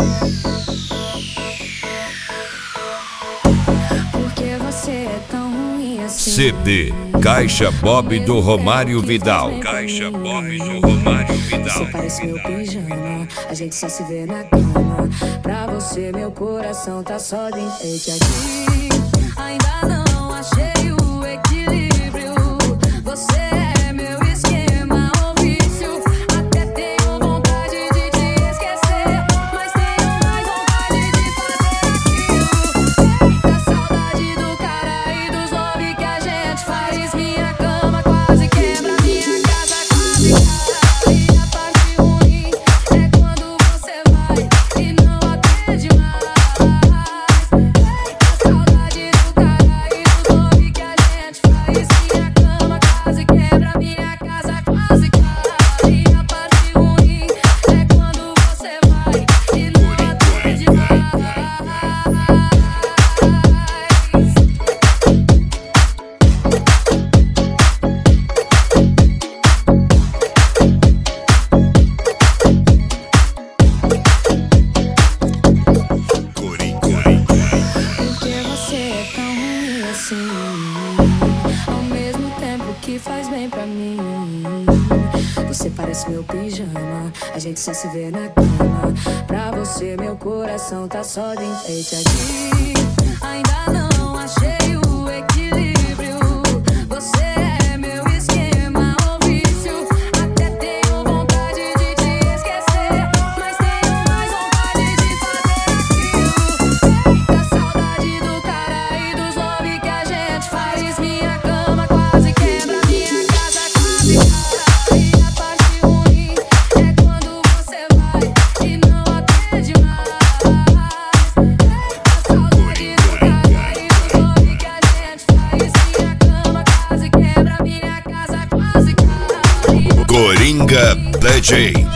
Porque você é tão ruim assim. CD Caixa Bob do Romário Vidal. Caixa Bob do Romário Vidal. Você parece meu pijama, a gente só se vê na cama. Pra você meu coração tá só de enfeite aqui. Ainda não achei o equilíbrio. Você é meu esquema ou vício. Até tenho vontade de te esquecer, mas tenho mais vontade de fazer aquilo. Da saudade do cara e dos love que a gente faz. Minha cama quase quebra, minha casa quase cai. E a parte ruim é quando você vai e não atende mais. Da saudade do cara e dos love que a gente faz. Minha cama quase quebra, minha casa quase cai. E a parte ruim é quando você vai e não atende mais. Porque você é tão ruim assim, ao mesmo tempo que faz bem pra mim. Você parece meu pijama, a gente só se vê na cama. Pra você meu coração tá só de enfeite aqui. Ainda não achei o equilíbrio. Você é meu esquema ou vício. Até tenho vontade de te esquecer, mas tenho mais vontade de fazer aquilo. Da saudade do cara e dos love que a gente faz. Minha cama quase quebra, minha casa quase cai. E a parte ruim é quando você vai e não atende mais. Da saudade do cara e dos love que a gente faz. Minha cama quase quebra, minha casa quase cai. Coringa DJ.